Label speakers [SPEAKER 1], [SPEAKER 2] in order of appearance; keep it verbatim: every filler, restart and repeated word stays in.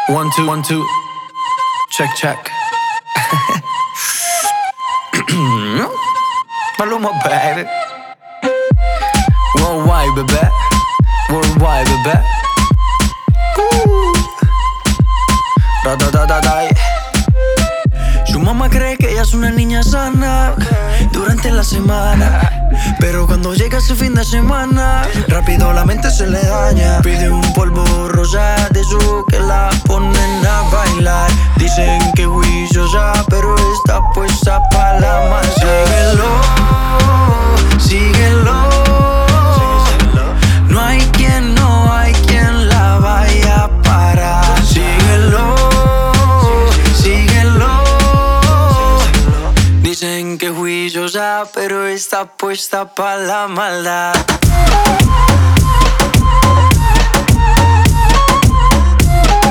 [SPEAKER 1] One, two, one, two. Check, check. Maluma, baby. Worldwide, bebé. Worldwide, bebé. Uh. Da, da, da, da, da. Su mamá cree que ella es una niña sana durante la semana, pero cuando llega ese fin de semana, rápido la mente se le daña. Pide un polvo rosa de su que la ponen a bailar. Dicen que juiciosa, pero está puesta pa' la masa. Síguelo, síguelo. No hay quien, no hay quien la vaya a parar. Síguelo, síguelo. Dicen que juiciosa, pero está puesta pa' la maldad.